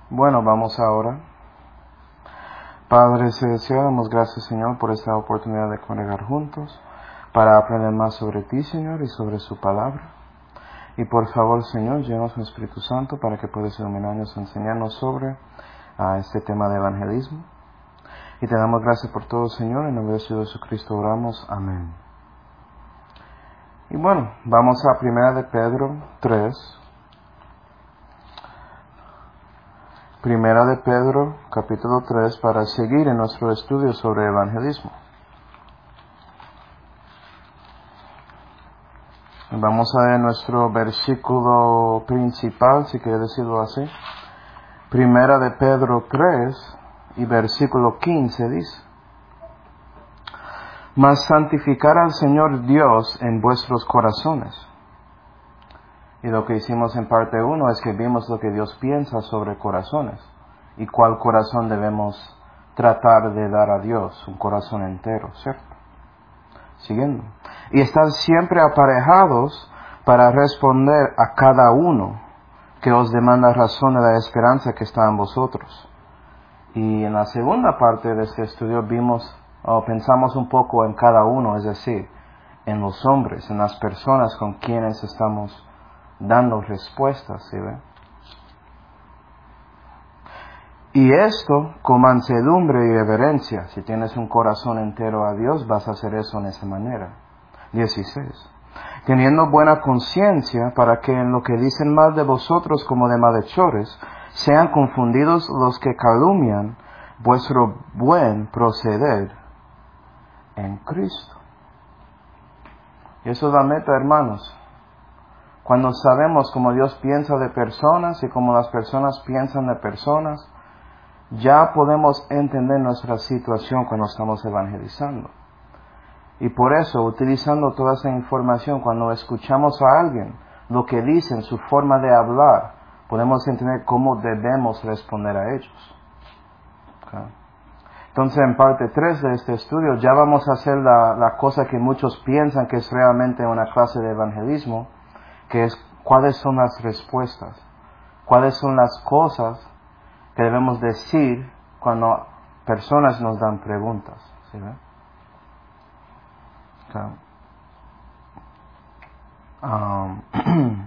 Bueno, vamos ahora. Padre Celestial, damos gracias, Señor, por esta oportunidad de congregar juntos para aprender más sobre ti, Señor, y sobre su palabra. Y por favor, Señor, llévanos con Espíritu Santo para que puedas iluminarnos y enseñarnos sobre este tema de evangelismo. Y te damos gracias por todo, Señor, en nombre de Jesucristo oramos. Amén. Y bueno, vamos a 1 de Pedro 3. Primera de Pedro, capítulo 3, para seguir en nuestro estudio sobre evangelismo. Vamos a ver nuestro versículo principal, si quiere decirlo así. Primera de Pedro 3 y versículo 15 dice: Mas santificar al Señor Dios en vuestros corazones. Y lo que hicimos en parte 1 es que vimos lo que Dios piensa sobre corazones y cuál corazón debemos tratar de dar a Dios, un corazón entero, ¿cierto? Siguiendo. Y estar siempre aparejados para responder a cada uno que os demanda razón de la esperanza que está en vosotros. Y en la segunda parte de este estudio pensamos un poco en cada uno, es decir, en los hombres, en las personas con quienes estamos dando respuestas, ¿sí ve? Y esto con mansedumbre y reverencia. Si tienes un corazón entero a Dios, vas a hacer eso en esa manera. 16. Teniendo buena conciencia para que en lo que dicen mal de vosotros como de malhechores, sean confundidos los que calumnian vuestro buen proceder en Cristo. Y eso es la meta, hermanos. Cuando sabemos cómo Dios piensa de personas y cómo las personas piensan de personas, ya podemos entender nuestra situación cuando estamos evangelizando. Y por eso, utilizando toda esa información, cuando escuchamos a alguien, lo que dicen, su forma de hablar, podemos entender cómo debemos responder a ellos. ¿Okay? Entonces, en parte 3 de este estudio, ya vamos a hacer la cosa que muchos piensan que es realmente una clase de evangelismo, que es cuáles son las respuestas, cuáles son las cosas que debemos decir cuando personas nos dan preguntas. ¿Sí ve? Okay.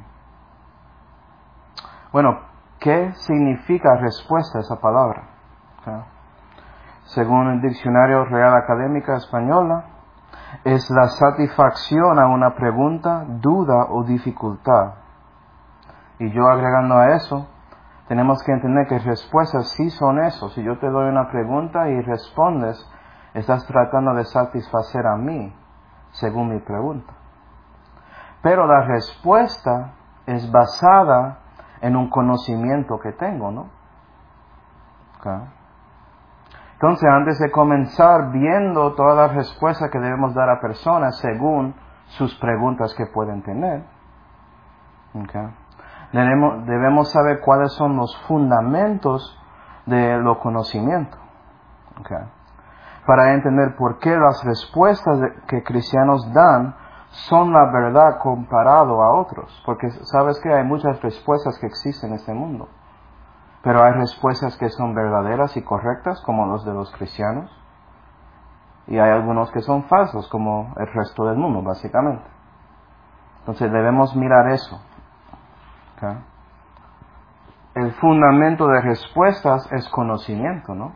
Bueno, ¿qué significa respuesta esa palabra? Okay. Según el Diccionario Real Académica Española, es la satisfacción a una pregunta, duda o dificultad. Y yo agregando a eso, tenemos que entender que respuestas sí son eso. Si yo te doy una pregunta y respondes, estás tratando de satisfacer a mí, según mi pregunta. Pero la respuesta es basada en un conocimiento que tengo, ¿no? Okay. Entonces, antes de comenzar viendo todas las respuestas que debemos dar a personas según sus preguntas que pueden tener, okay, debemos saber cuáles son los fundamentos de los conocimientos. Okay, para entender por qué las respuestas que cristianos dan son la verdad comparado a otros. Porque sabes que hay muchas respuestas que existen en este mundo. Pero hay respuestas que son verdaderas y correctas, como los de los cristianos. Y hay algunos que son falsos, como el resto del mundo, básicamente. Entonces debemos mirar eso. ¿Okay? El fundamento de respuestas es conocimiento, ¿no?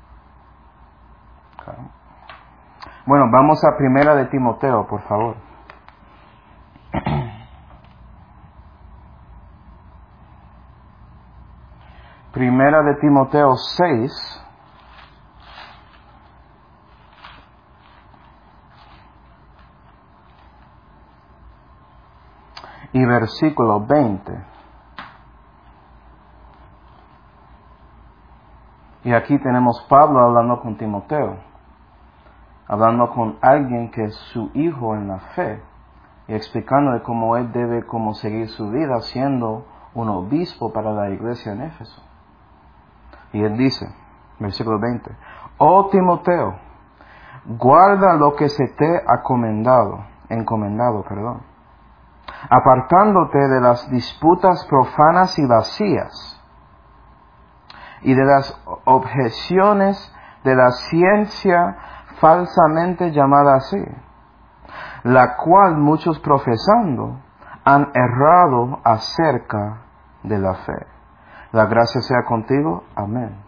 Okay. Bueno, vamos a 1 de Timoteo, por favor. Primera de Timoteo 6, y versículo 20. Y aquí tenemos Pablo hablando con Timoteo, hablando con alguien que es su hijo en la fe, y explicándole cómo él debe seguir su vida siendo un obispo para la iglesia en Éfeso. Y él dice, versículo 20, Oh Timoteo, guarda lo que se te ha encomendado, apartándote de las disputas profanas y vacías, y de las objeciones de la ciencia falsamente llamada así, la cual muchos profesando han errado acerca de la fe. La gracia sea contigo. Amén.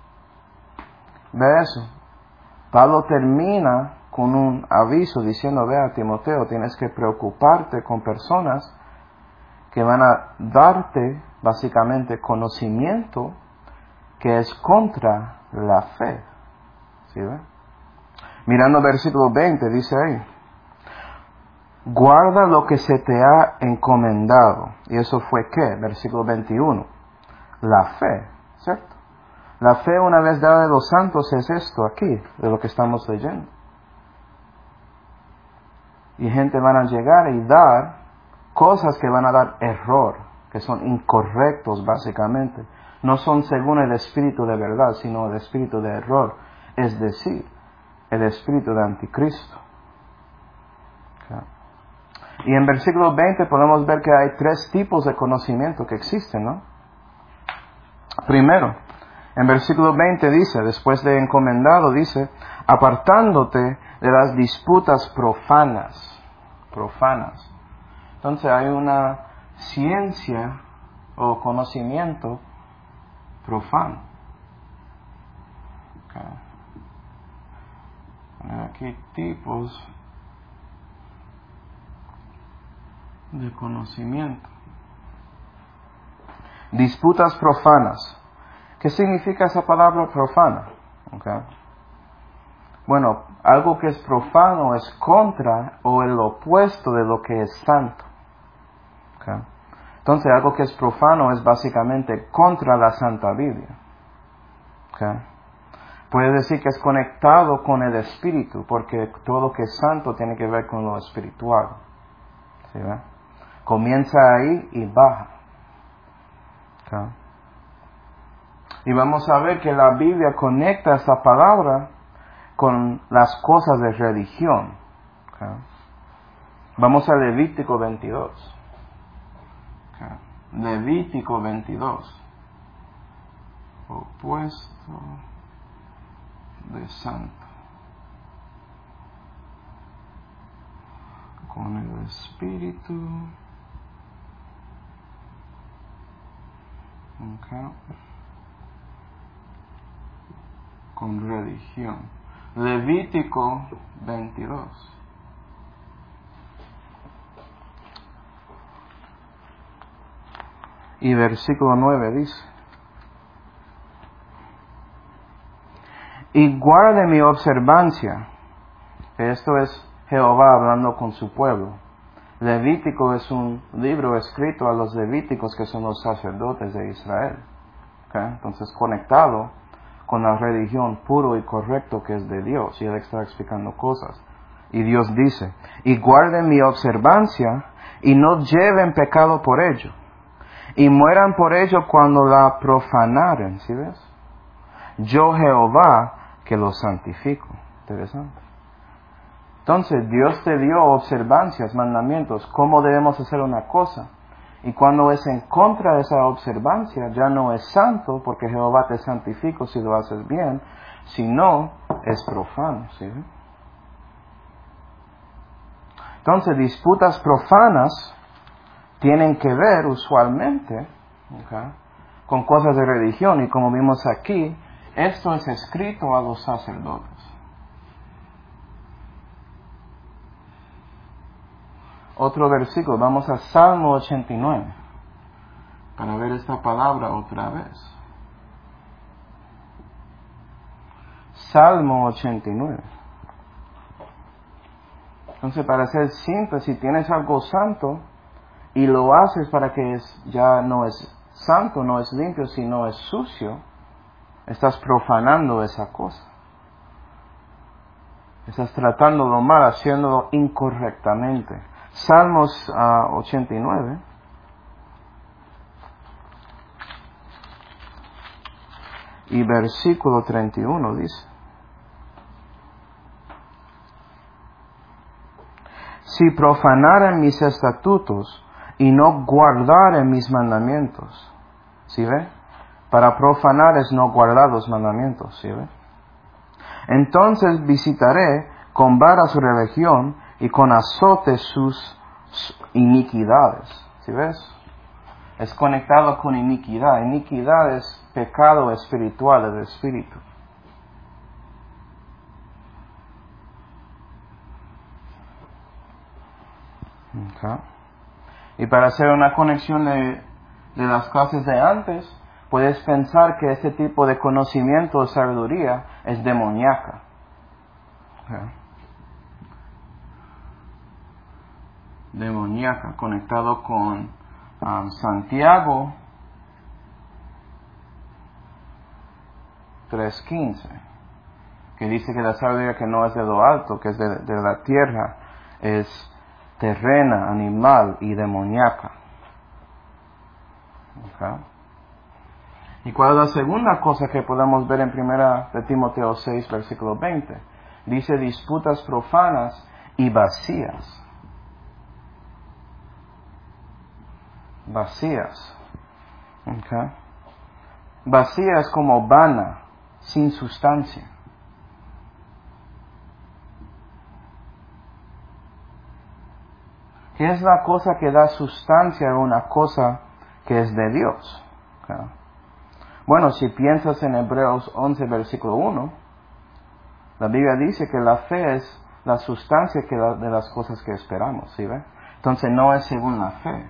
¿Ve eso? Pablo termina con un aviso diciendo, ve a Timoteo, tienes que preocuparte con personas que van a darte básicamente conocimiento que es contra la fe. ¿Sí ve? Mirando versículo 20, dice ahí, guarda lo que se te ha encomendado. ¿Y eso fue qué? Versículo 21. La fe, ¿cierto? La fe una vez dada de los santos es esto aquí, de lo que estamos leyendo. Y gente van a llegar y dar cosas que van a dar error, que son incorrectos básicamente. No son según el espíritu de verdad, sino el espíritu de error. Es decir, el espíritu de anticristo. Okay. Y en versículo 20 podemos ver que hay 3 tipos de conocimiento que existen, ¿no? Primero, en versículo 20 dice, después de encomendado, dice, apartándote de las disputas profanas. Profanas. Entonces hay una ciencia o conocimiento profano. Okay. Aquí tipos de conocimiento. Disputas profanas. ¿Qué significa esa palabra profana? Okay. Bueno, algo que es profano es contra o el opuesto de lo que es santo. Okay. Entonces, algo que es profano es básicamente contra la Santa Biblia. Okay. Puede decir que es conectado con el espíritu, porque todo lo que es santo tiene que ver con lo espiritual. ¿Sí, ve? Comienza ahí y baja. Okay. Y vamos a ver que la Biblia conecta esa palabra con las cosas de religión. Okay. Vamos a Levítico 22. Okay. Levítico 22. Opuesto de santo. Con el espíritu. Okay. Con religión. Levítico 22. Y versículo 9 dice, y guarde mi observancia. Esto es Jehová hablando con su pueblo. Levítico es un libro escrito a los levíticos, que son los sacerdotes de Israel. ¿Okay? Entonces conectado con la religión puro y correcto que es de Dios. Y Él está explicando cosas. Y Dios dice, y guarden mi observancia y no lleven pecado por ello. Y mueran por ello cuando la profanaren. ¿Sí ves? Yo Jehová que los santifico. Interesante. Entonces Dios te dio observancias, mandamientos, cómo debemos hacer una cosa. Y cuando es en contra de esa observancia, ya no es santo, porque Jehová te santifica si lo haces bien, sino es profano. ¿Sí? Entonces, disputas profanas tienen que ver usualmente, ¿okay?, con cosas de religión, y como vimos aquí, esto es escrito a los sacerdotes. Otro versículo, vamos a Salmo 89, para ver esta palabra otra vez. Salmo 89. Entonces, para ser simple, si tienes algo santo y lo haces para que ya no es santo, no es limpio, sino es sucio, estás profanando esa cosa. Estás tratándolo mal, haciéndolo incorrectamente. Salmos 89. Y versículo 31 dice, si profanaren mis estatutos y no guardaren mis mandamientos. ¿Sí ve? Para profanar es no guardar los mandamientos, ¿sí ves? Entonces visitaré con vara su religión y con azote sus iniquidades, ¿sí ves? Es conectado con iniquidad. Iniquidad es pecado espiritual del espíritu. Okay. Y para hacer una conexión de las clases de antes, puedes pensar que este tipo de conocimiento o sabiduría es demoníaca. Okay. Demoníaca, conectado con Santiago 3:15, que dice que la sabiduría que no es de lo alto, que es de la tierra, es terrena, animal y demoníaca. Okay. ¿Y cuál es la segunda cosa que podemos ver en 1 de Timoteo 6, versículo 20? Dice disputas profanas y vacías. Vacías. Okay. Vacías como vana, sin sustancia. ¿Qué es la cosa que da sustancia a una cosa que es de Dios? Okay. Bueno, si piensas en Hebreos 11, versículo 1, la Biblia dice que la fe es la sustancia de las cosas que esperamos, ¿sí ve? Entonces no es según la fe.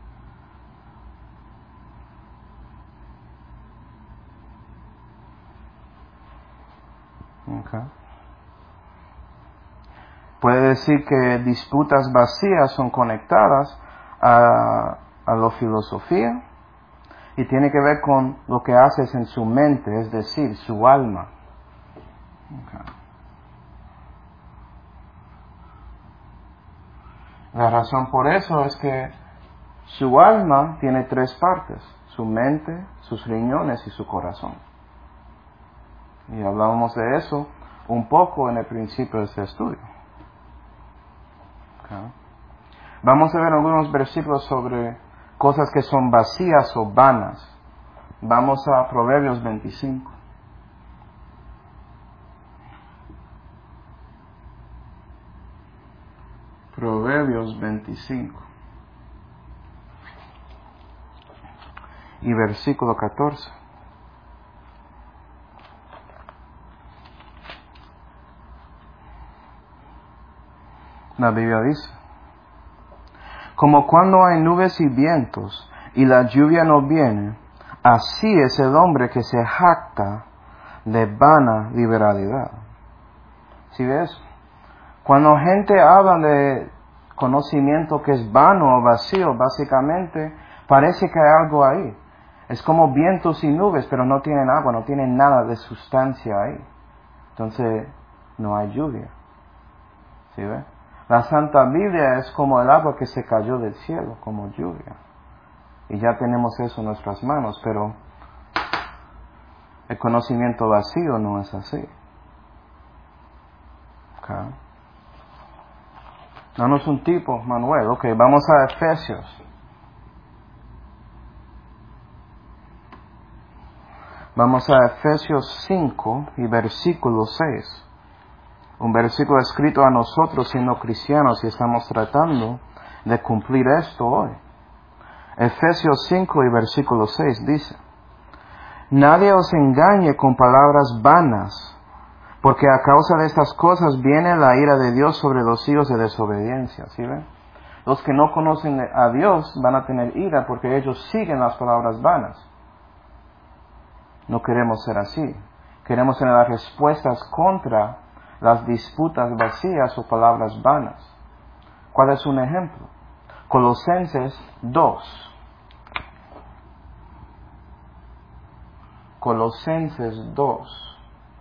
Okay. Puede decir que disputas vacías son conectadas a la filosofía y tiene que ver con lo que haces en su mente, es decir, su alma. Okay. La razón por eso es que su alma tiene tres partes: su mente, sus riñones y su corazón. Y hablamos de eso un poco en el principio de este estudio. Okay. Vamos a ver algunos versículos sobre cosas que son vacías o vanas. Vamos a Proverbios 25. Proverbios 25. Y versículo 14. La Biblia dice: como cuando hay nubes y vientos y la lluvia no viene, así es el hombre que se jacta de vana liberalidad. ¿Sí ves? Cuando gente habla de conocimiento que es vano o vacío, básicamente parece que hay algo ahí. Es como vientos y nubes, pero no tienen agua, no tienen nada de sustancia ahí. Entonces no hay lluvia. ¿Sí ves? La Santa Biblia es como el agua que se cayó del cielo, como lluvia. Y ya tenemos eso en nuestras manos, pero el conocimiento vacío no es así. Okay. Danos un tipo, Manuel. Ok, vamos a Efesios. Vamos a Efesios 5 y versículo 6. Un versículo escrito a nosotros siendo cristianos y estamos tratando de cumplir esto hoy. Efesios 5 y versículo 6 dice: nadie os engañe con palabras vanas, porque a causa de estas cosas viene la ira de Dios sobre los hijos de desobediencia. ¿Sí ven? Los que no conocen a Dios van a tener ira porque ellos siguen las palabras vanas. No queremos ser así. Queremos tener las respuestas contra las disputas vacías o palabras vanas. ¿Cuál es un ejemplo? Colosenses 2. Colosenses 2.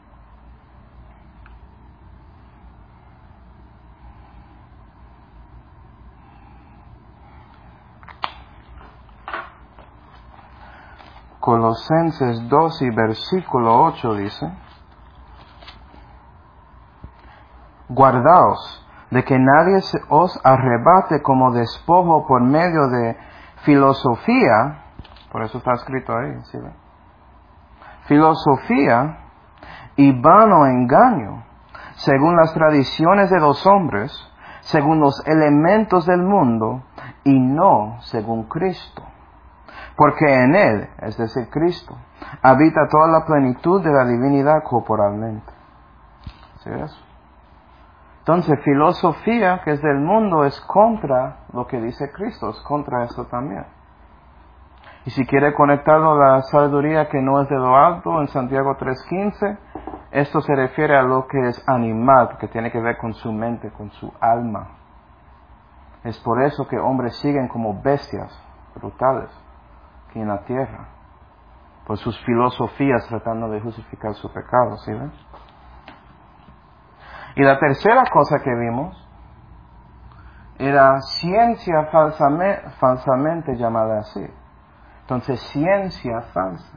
Colosenses 2 y versículo 8 dice: guardaos de que nadie os arrebate como despojo por medio de filosofía, por eso está escrito ahí, ¿sí? filosofía y vano engaño, según las tradiciones de los hombres, según los elementos del mundo, y no según Cristo. Porque en Él, es decir, Cristo, habita toda la plenitud de la divinidad corporalmente. ¿Sí ves? Entonces, filosofía que es del mundo es contra lo que dice Cristo, es contra eso también. Y si quiere conectarlo a la sabiduría que no es de lo alto, en Santiago 3:15, esto se refiere a lo que es animal, que tiene que ver con su mente, con su alma. Es por eso que hombres siguen como bestias brutales aquí en la tierra, por sus filosofías tratando de justificar su pecado, ¿sí ven? Y la tercera cosa que vimos era ciencia falsamente llamada así. Entonces, ciencia falsa.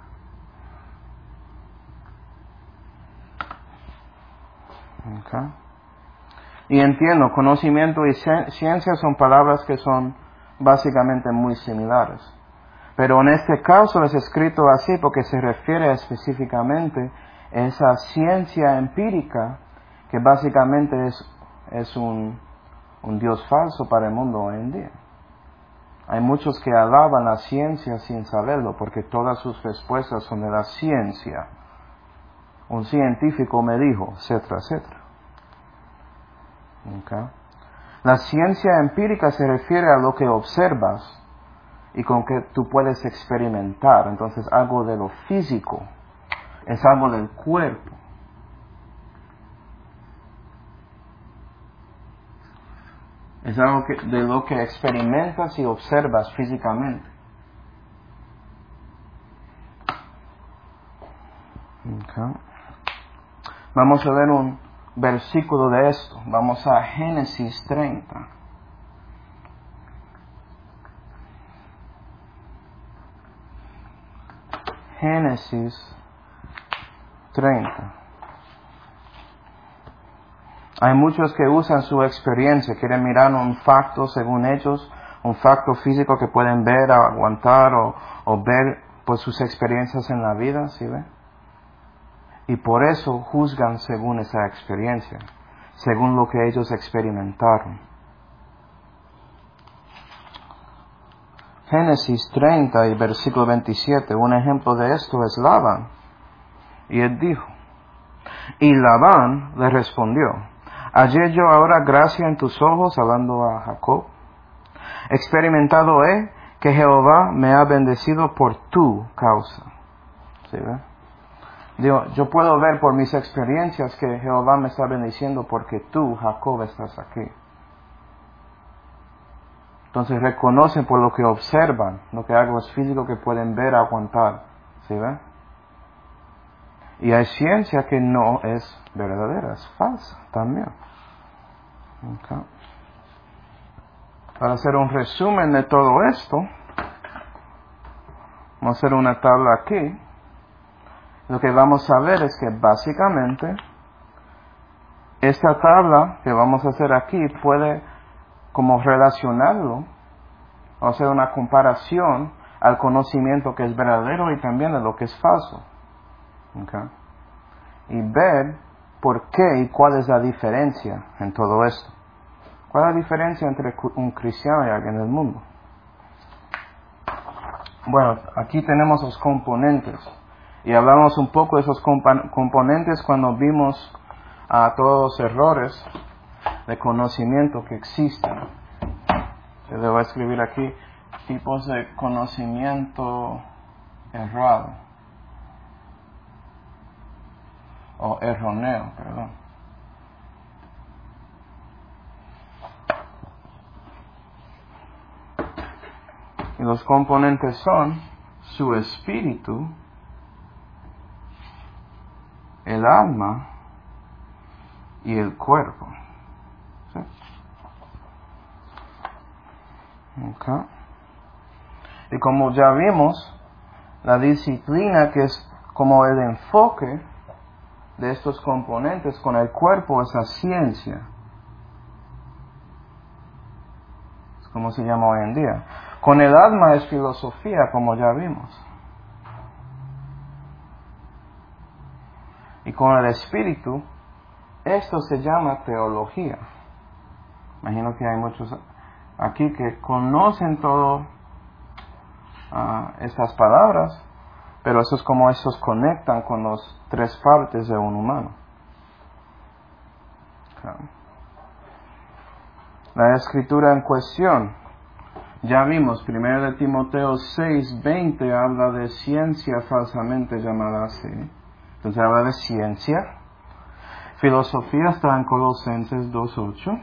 Okay. Y entiendo, conocimiento y ciencia son palabras que son básicamente muy similares. Pero en este caso es escrito así porque se refiere específicamente a esa ciencia empírica que básicamente es un Dios falso para el mundo hoy en día. Hay muchos que alaban la ciencia sin saberlo porque todas sus respuestas son de la ciencia. Un científico me dijo, etcétera, etcétera. Okay. La ciencia empírica se refiere a lo que observas y con que tú puedes experimentar. Entonces, algo de lo físico, es algo del cuerpo. Es algo de lo que experimentas y observas físicamente. Okay. Vamos a ver un versículo de esto. Vamos a Génesis 30. Génesis 30. Hay muchos que usan su experiencia, quieren mirar un facto según ellos, un facto físico que pueden ver, aguantar o ver por sus experiencias en la vida, ¿sí ve? Y por eso juzgan según esa experiencia, según lo que ellos experimentaron. Génesis 30 y versículo 27, un ejemplo de esto es Labán. Y él dijo, y Labán le respondió, ¿hallé yo ahora gracia en tus ojos, hablando a Jacob? Experimentado he que Jehová me ha bendecido por tu causa. ¿Sí ve? Digo, yo puedo ver por mis experiencias que Jehová me está bendiciendo porque tú, Jacob, estás aquí. Entonces reconocen por lo que observan, lo que algo es físico que pueden ver, aguantar. ¿Sí ve? Y hay ciencia que no es verdadera, es falsa también. Okay. Para hacer un resumen de todo esto, vamos a hacer una tabla aquí. Lo que vamos a ver es que básicamente esta tabla que vamos a hacer aquí puede como relacionarlo o hacer una comparación al conocimiento que es verdadero y también de lo que es falso. Okay. Y ver por qué y cuál es la diferencia en todo esto. ¿Cuál es la diferencia entre un cristiano y alguien del mundo? Bueno, aquí tenemos los componentes. Y hablamos un poco de esos componentes cuando vimos a todos los errores de conocimiento que existen. Yo debo escribir aquí tipos de conocimiento errado. O erróneo, perdón. Y los componentes son su espíritu, el alma y el cuerpo. ¿Sí? Okay. Y como ya vimos, la disciplina que es como el enfoque de estos componentes con el cuerpo es la ciencia. Es como se llama hoy en día. Con el alma es filosofía, como ya vimos. y con el Espíritu, esto se llama teología. Imagino que hay muchos aquí que conocen todo estas palabras, pero eso es como estos conectan con las tres partes de un humano. La escritura en cuestión, ya vimos, 1 de Timoteo 6:20 habla de ciencia falsamente llamada así. Entonces habla de ciencia. Filosofía está en Colosenses 2:8.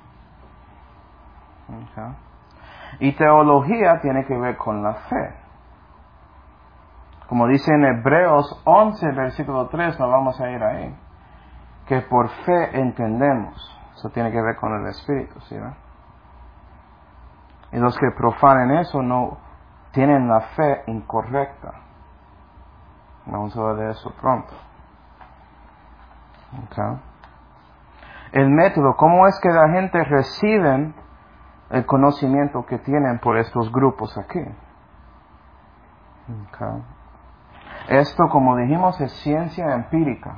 Okay. Y teología tiene que ver con la fe. Como dice en Hebreos 11, versículo 3, no vamos a ir ahí, que por fe entendemos. Eso tiene que ver con el Espíritu, ¿sí? Y los que profanen eso no tienen la fe incorrecta. Vamos a hablar de eso pronto. Okay. El método, ¿cómo es que la gente recibe el conocimiento que tienen por estos grupos aquí? Okay. Esto, como dijimos, es ciencia empírica.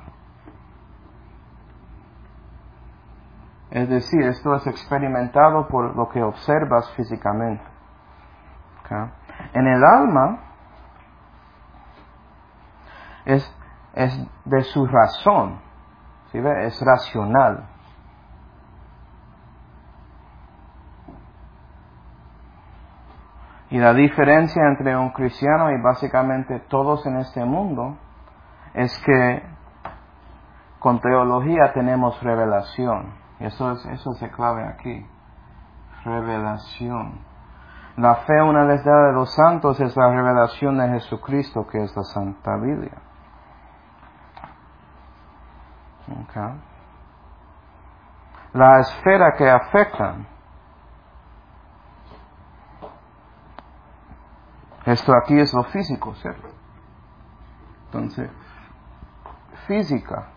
Es decir, esto es experimentado por lo que observas físicamente. Okay. En el alma es de su razón, ¿sí ve? Es racional. Y la diferencia entre un cristiano y básicamente todos en este mundo es que con teología tenemos revelación. Y eso es clave aquí. Revelación. La fe una vez dada de los santos es la revelación de Jesucristo, que es la Santa Biblia. Okay. La esfera que afectan. Esto aquí es lo físico, ¿cierto? Entonces, física.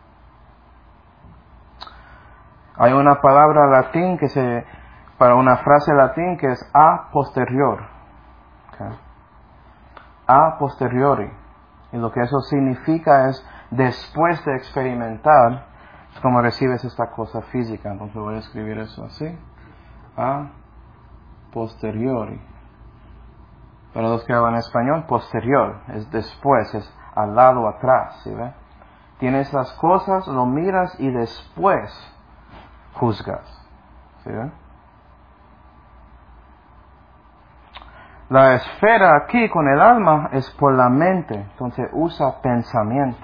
Hay una palabra latín para una frase latín que es a posterior. Okay. A posteriori. Y lo que eso significa es después de experimentar, es como recibes esta cosa física. Entonces voy a escribir eso así. A posteriori. Para los que hablan español, posterior, es después, es al lado, atrás, ¿sí ve? Tienes las cosas, lo miras y después juzgas, ¿sí ve? La esfera aquí con el alma es por la mente, entonces usa pensamiento.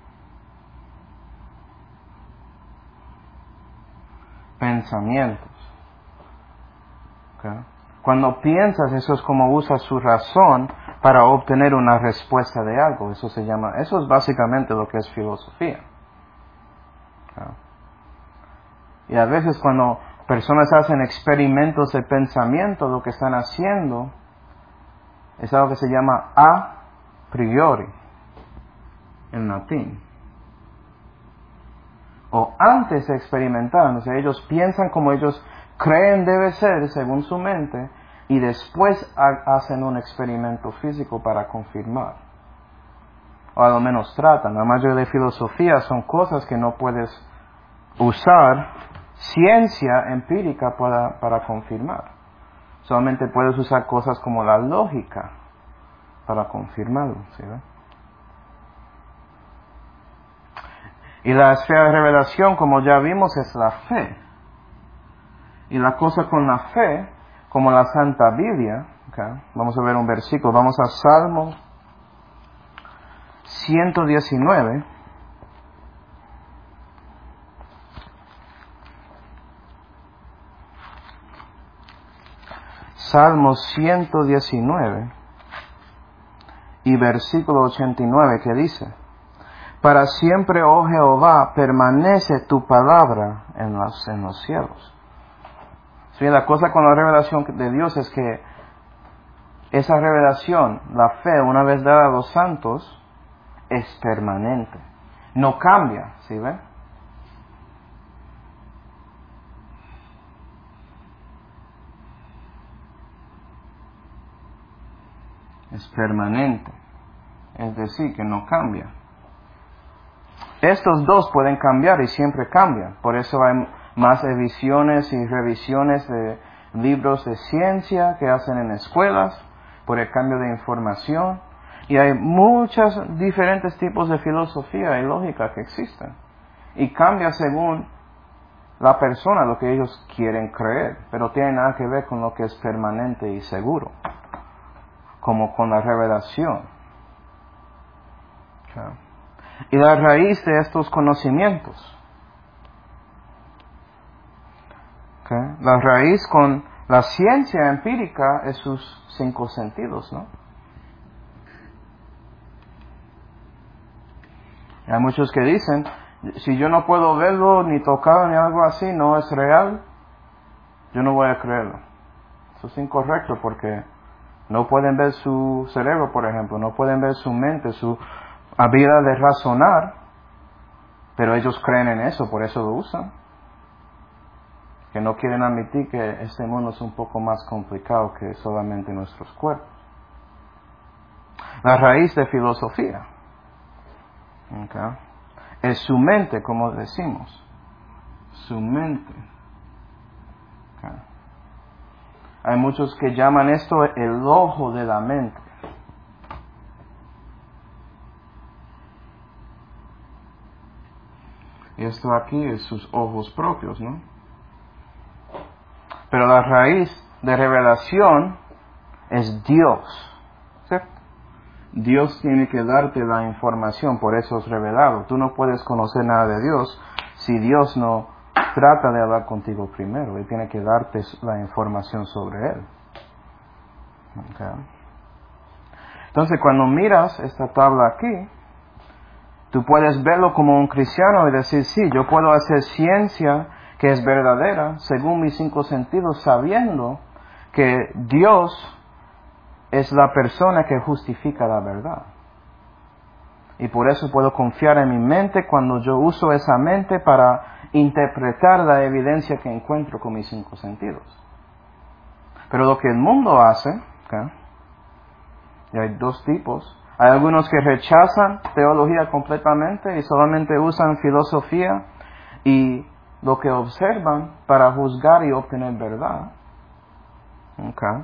Pensamientos. ¿Okay? Cuando piensas, eso es como usa su razón para obtener una respuesta de algo. Eso es básicamente lo que es filosofía. ¿Okay? Y a veces cuando personas hacen experimentos de pensamiento, lo que están haciendo es algo que se llama a priori, en latín. O antes de experimentar, entonces ellos piensan como ellos creen debe ser según su mente y después hacen un experimento físico para confirmar. O a lo menos tratan. La mayoría de filosofías son cosas que no puedes usar ciencia empírica para confirmar. Solamente puedes usar cosas como la lógica para confirmarlo, ¿sí ve? Y la esfera de revelación, como ya vimos, es la fe. Y la cosa con la fe, como la Santa Biblia, okay, vamos a ver un versículo, vamos a Salmo 119. Salmo 119 y versículo 89 que dice: Para siempre, oh Jehová, permanece tu palabra en los cielos. Sí, la cosa con la revelación de Dios es que esa revelación, la fe, una vez dada a los santos, es permanente. No cambia, ¿sí ve? Es permanente. Es decir, que no cambia. estos dos pueden cambiar y siempre cambian. Por eso hay más ediciones y revisiones de libros de ciencia que hacen en escuelas, por el cambio de información. Y hay muchos diferentes tipos de filosofía y lógica que existen. Y cambia según la persona, lo que ellos quieren creer. Pero tiene nada que ver con lo que es permanente y seguro. Como con la revelación. Okay. Y la raíz de estos conocimientos. Okay. La raíz con la ciencia empírica es sus 5 sentidos, ¿no? Hay muchos que dicen, si yo no puedo verlo, ni tocarlo, ni algo así, no es real, yo no voy a creerlo. Eso es incorrecto porque no pueden ver su cerebro, por ejemplo, no pueden ver su mente, su habilidad de razonar, pero ellos creen en eso, por eso lo usan. Que no quieren admitir que este mundo es un poco más complicado que solamente nuestros cuerpos. La raíz de filosofía. Okay. Es su mente, como decimos. Su mente. Okay. Hay muchos que llaman esto el ojo de la mente. Y esto aquí es sus ojos propios, ¿no? Pero la raíz de revelación es Dios. ¿Cierto? Dios tiene que darte la información, por eso es revelado. Tú no puedes conocer nada de Dios si Dios no trata de hablar contigo primero. Él tiene que darte la información sobre Él. Okay. Entonces, cuando miras esta tabla aquí, tú puedes verlo como un cristiano y decir, sí, yo puedo hacer ciencia que es verdadera según mis 5 sentidos, sabiendo que Dios es la persona que justifica la verdad. Y por eso puedo confiar en mi mente cuando yo uso esa mente para interpretar la evidencia que encuentro con mis 5 sentidos. Pero lo que el mundo hace, ¿okay? Y hay 2 tipos. Hay algunos que rechazan teología completamente y solamente usan filosofía y lo que observan para juzgar y obtener verdad. Okay.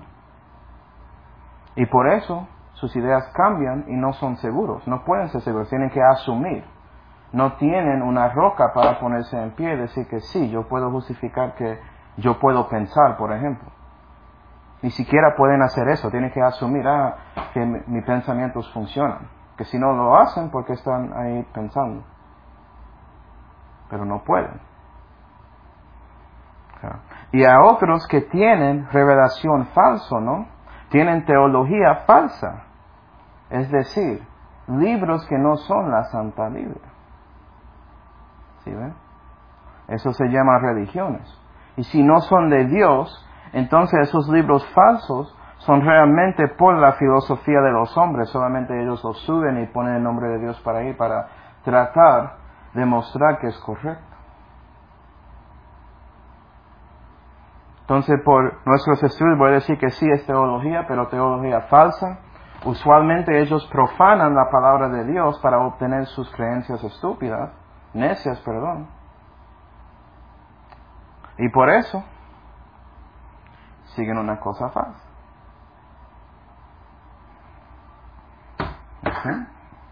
Y por eso sus ideas cambian y no son seguros. No pueden ser seguros, tienen que asumir. No tienen una roca para ponerse en pie y decir que sí, yo puedo justificar que yo puedo pensar, por ejemplo. Ni siquiera pueden hacer eso, tienen que asumir que mis pensamientos funcionan. Que si no lo hacen, ¿por qué están ahí pensando? Pero no pueden. Okay. Y a otros que tienen revelación falsa, ¿no? Tienen teología falsa. Es decir, libros que no son la Santa Biblia. ¿Sí ven? Eso se llama religiones. Y si no son de Dios, entonces esos libros falsos son realmente por la filosofía de los hombres. Solamente ellos los suben y ponen el nombre de Dios para ahí para tratar de mostrar que es correcto. Entonces, por nuestros estudios voy a decir que sí es teología, pero teología falsa. Usualmente ellos profanan la palabra de Dios para obtener sus creencias estúpidas, necias, perdón. Y por eso siguen una cosa falsa. ¿Okay?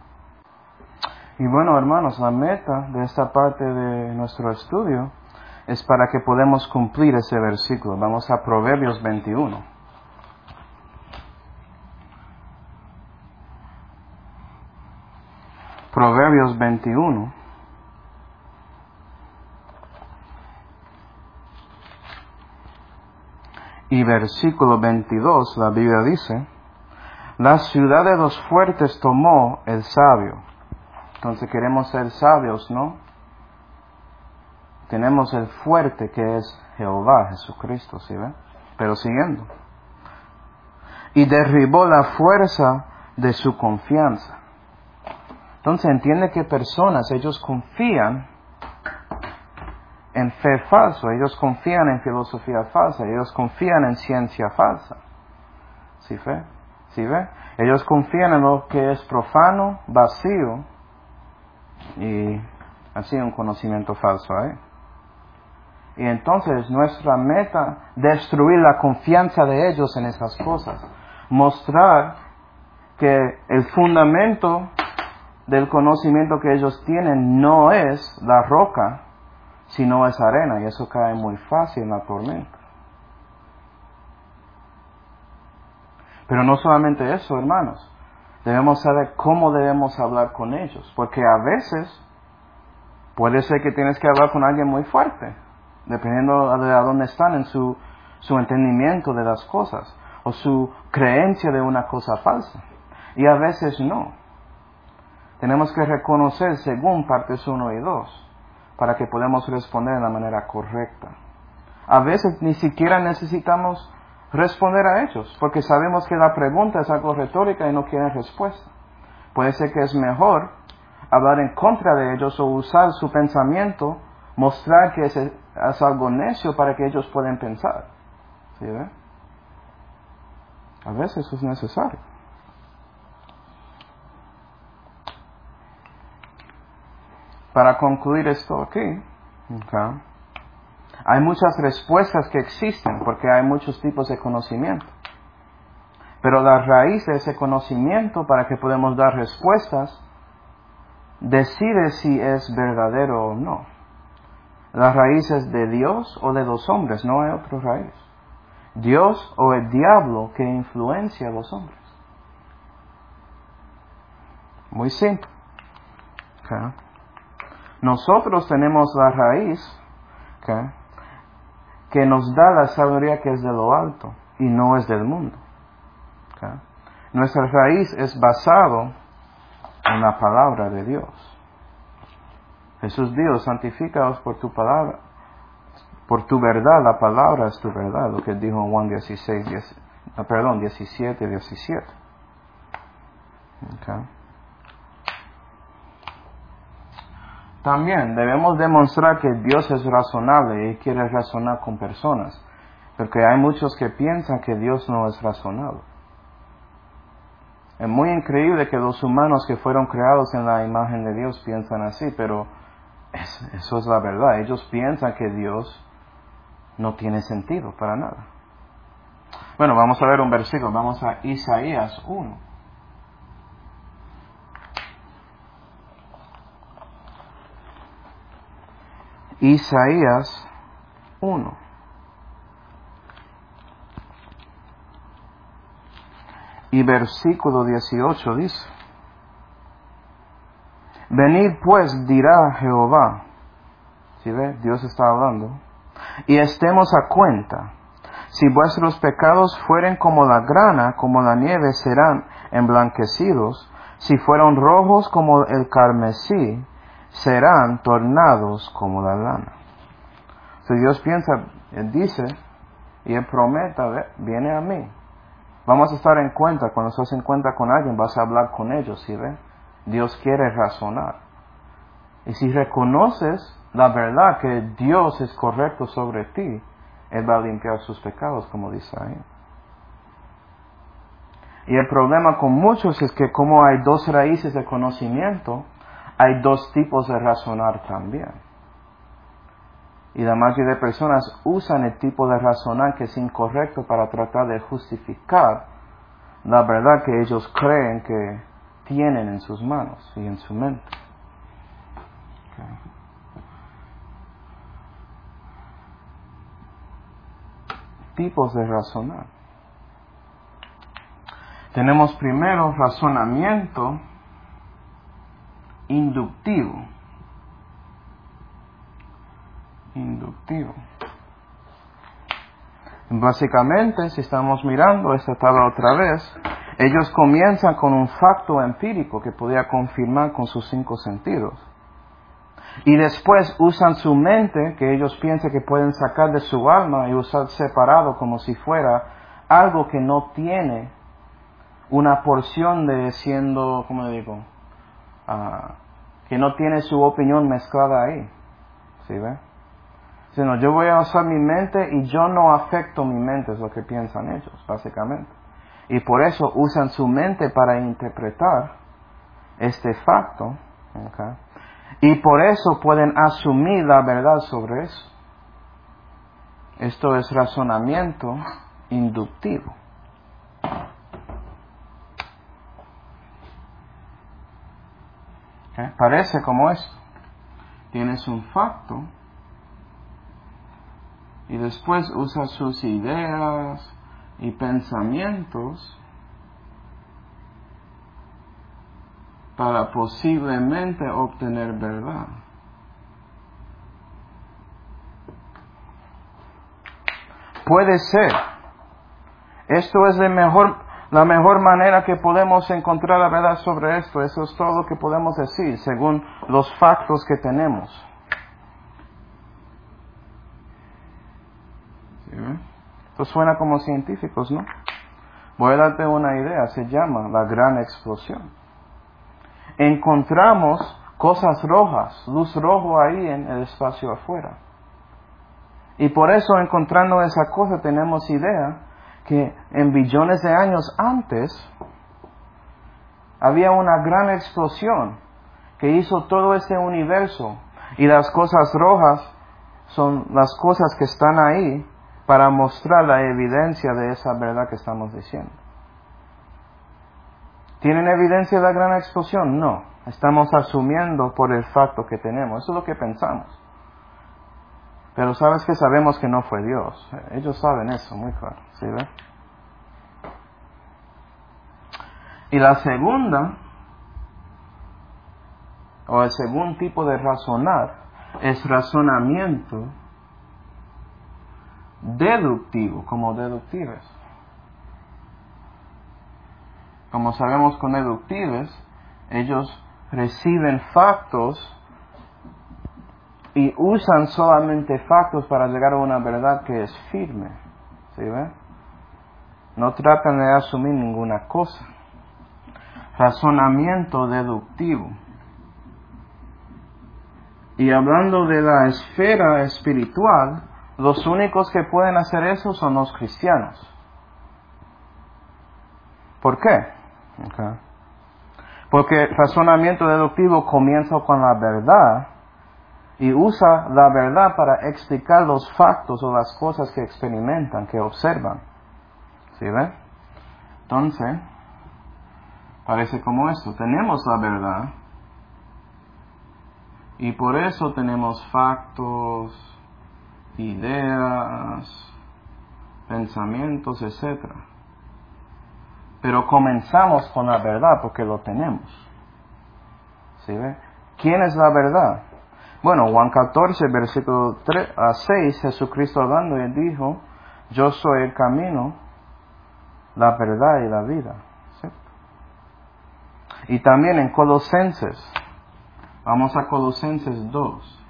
Y bueno, hermanos, la meta de esta parte de nuestro estudio es para que podamos cumplir ese versículo. Vamos a Proverbios 21. Proverbios 21. Y versículo 22, la Biblia dice, la ciudad de los fuertes tomó el sabio. Entonces queremos ser sabios, ¿no? Tenemos el fuerte que es Jehová, Jesucristo, ¿sí ven? Pero siguiendo. Y derribó la fuerza de su confianza. Entonces entiende que personas, ellos confían en fe falsa, ellos confían en filosofía falsa, ellos confían en ciencia falsa. ¿Sí ve? ¿Sí ve? Ellos confían en lo que es profano, vacío y Así un conocimiento falso ahí. Y entonces nuestra meta, destruir la confianza de ellos en esas cosas. Mostrar que el fundamento del conocimiento que ellos tienen no es la roca, sino es arena. Y eso cae muy fácil en la tormenta. Pero no solamente eso, hermanos. Debemos saber cómo debemos hablar con ellos. Porque a veces puede ser que tienes que hablar con alguien muy fuerte, dependiendo de a dónde están en su entendimiento de las cosas, o su creencia de una cosa falsa. Y a veces no. Tenemos que reconocer según partes 1 y 2, para que podamos responder de la manera correcta. A veces ni siquiera necesitamos responder a ellos, porque sabemos que la pregunta es algo retórica y no quieren respuesta. Puede ser que es mejor hablar en contra de ellos o usar su pensamiento, mostrar que es algo necio para que ellos puedan pensar. ¿Sí ve? A veces es necesario. Para concluir esto aquí, okay, hay muchas respuestas que existen porque hay muchos tipos de conocimiento. Pero la raíz de ese conocimiento para que podamos dar respuestas decide si es verdadero o no. La raíz es de Dios o de los hombres, no hay otra raíz. Dios o el diablo que influencia a los hombres. Muy simple. Okay. Nosotros tenemos la raíz, okay, que nos da la sabiduría que es de lo alto y no es del mundo. Okay. Nuestra raíz es basado en la palabra de Dios. Jesús dijo, santifícaos por tu palabra, por tu verdad, la palabra es tu verdad, lo que dijo en Juan 17, 17. Okay. También debemos demostrar que Dios es razonable y quiere razonar con personas, porque hay muchos que piensan que Dios no es razonable. Es muy increíble que los humanos que fueron creados en la imagen de Dios piensan así, pero eso es la verdad. Ellos piensan que Dios no tiene sentido para nada. Bueno, vamos a ver un versículo. Vamos a Isaías 1. Isaías 1. Y versículo 18 dice: Venid pues, dirá Jehová. ¿Sí ve? Dios está hablando. Y estemos a cuenta. Si vuestros pecados fueren como la grana, como la nieve, serán emblanquecidos. Si fueron rojos como el carmesí, serán tornados como la lana. Si Dios piensa, Él dice, y Él promete, viene a mí. Vamos a estar en cuenta, cuando estás en cuenta con alguien, vas a hablar con ellos, ¿sí ve? Dios quiere razonar. Y si reconoces la verdad que Dios es correcto sobre ti, Él va a limpiar sus pecados, como dice ahí. Y el problema con muchos es que como hay dos raíces de conocimiento, hay dos tipos de razonar también. Y la mayoría de personas usan el tipo de razonar que es incorrecto para tratar de justificar la verdad que ellos creen que tienen en sus manos y en su mente. Okay. Tipos de razonar. Tenemos primero razonamiento inductivo. Básicamente, si estamos mirando esta tabla otra vez, ellos comienzan con un facto empírico que podría confirmar con sus 5 sentidos. Y después usan su mente, que ellos piensan que pueden sacar de su alma y usar separado como si fuera algo que no tiene una porción de siendo, ¿cómo le digo? Que no tiene su opinión mezclada ahí. ¿Sí ve? Sino yo voy a usar mi mente y yo no afecto mi mente, es lo que piensan ellos, básicamente. Y por eso usan su mente para interpretar este facto. ¿Okay? Y por eso pueden asumir la verdad sobre eso. Esto es razonamiento inductivo. ¿Okay? Parece como esto. Tienes un facto y después usas sus ideas y pensamientos para posiblemente obtener verdad. Puede ser. Esto es la mejor manera que podemos encontrar la verdad sobre esto. Eso es todo lo que podemos decir según los factos que tenemos. ¿Sí, ve? Esto suena como científicos, ¿no? Voy a darte una idea. Se llama la gran explosión. Encontramos cosas rojas, luz rojo ahí en el espacio afuera. Y por eso, encontrando esa cosa, tenemos idea que en billones de años antes había una gran explosión que hizo todo este universo. Y las cosas rojas son las cosas que están ahí para mostrar la evidencia de esa verdad que estamos diciendo. ¿Tienen evidencia de la gran explosión? No. Estamos asumiendo por el facto que tenemos. Eso es lo que pensamos. Pero sabes que sabemos que no fue Dios. Ellos saben eso muy claro. ¿Sí ve? Y la segunda, o el segundo tipo de razonar, es razonamiento deductivo, como deductives. Como sabemos con deductives, ellos reciben factos y usan solamente factos para llegar a una verdad que es firme. ¿Sí ve? No tratan de asumir ninguna cosa. Razonamiento deductivo. Y hablando de la esfera espiritual, los únicos que pueden hacer eso son los cristianos. ¿Por qué? Okay. Porque razonamiento deductivo comienza con la verdad y usa la verdad para explicar los factos o las cosas que experimentan, que observan. ¿Sí ve? Entonces, parece como esto. Tenemos la verdad y por eso tenemos factos, ideas, pensamientos, etc. Pero comenzamos con la verdad porque lo tenemos. ¿Sí ve? ¿Quién es la verdad? Bueno, Juan 14, versículo 6, Jesucristo hablando y dijo, yo soy el camino, la verdad y la vida. ¿Sí? Y también en Colosenses, vamos a Colosenses 2.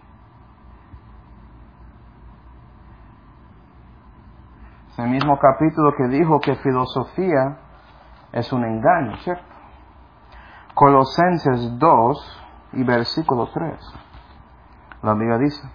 Ese mismo capítulo que dijo que filosofía es un engaño, ¿cierto? Colosenses 2 y versículo 3. La Biblia dice,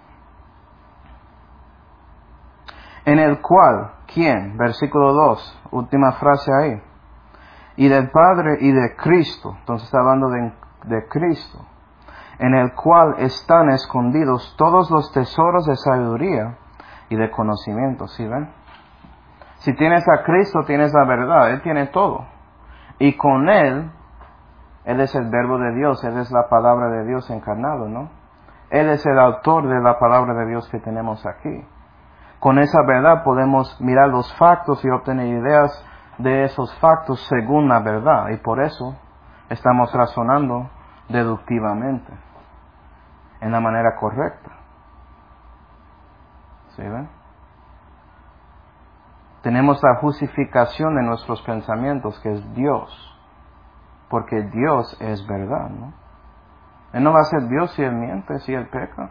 en el cual, ¿quién? Versículo 2, última frase ahí. Y del Padre y de Cristo, entonces está hablando de Cristo, en el cual están escondidos todos los tesoros de sabiduría y de conocimiento, ¿sí ven? Si tienes a Cristo, tienes la verdad, Él tiene todo. Y con Él es el verbo de Dios, Él es la palabra de Dios encarnado, ¿no? Él es el autor de la palabra de Dios que tenemos aquí. Con esa verdad podemos mirar los factos y obtener ideas de esos factos según la verdad. Y por eso estamos razonando deductivamente, en la manera correcta. ¿Sí ven? Tenemos la justificación de nuestros pensamientos, que es Dios. Porque Dios es verdad, ¿no? Él no va a ser Dios si Él miente, si Él peca.